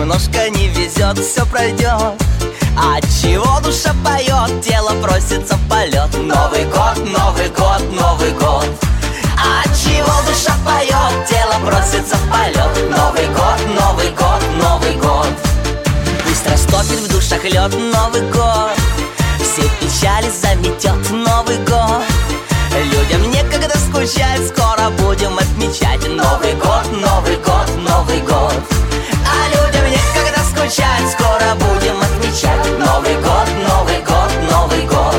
немножко не везет, все пройдет. Отчего душа поет, тело просится в полет. Новый год, Новый год, Новый год. Отчего душа поет, тело просится в полет. Новый год, Новый год, Новый год. Пусть растопит в душах лед Новый год, все печали заметет Новый год. Людям некогда скучать, скоро будем отмечать Новый год, Новый год, Новый год. А людям некогда скучать, скоро будем отмечать Новый год, Новый год, Новый год.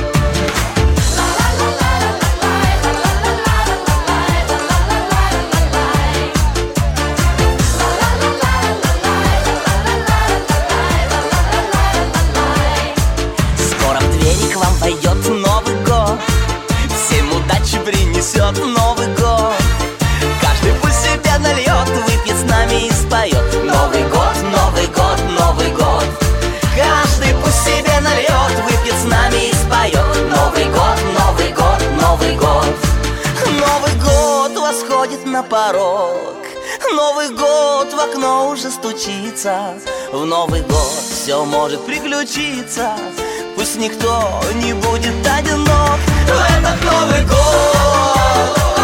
Скоро в двери к вам войдет Новый год, всем удачи принесет Новый год. Каждый пусть себе нальет, выпьет с нами и споет Новый год, Новый год, Новый год. Каждый пусть себе нальет, выпьет с нами и споет Новый год, Новый год, Новый год. Новый год восходит на порог, Новый год в окно уже стучится. В Новый год все может приключиться, пусть никто не будет одинок в этот Новый год.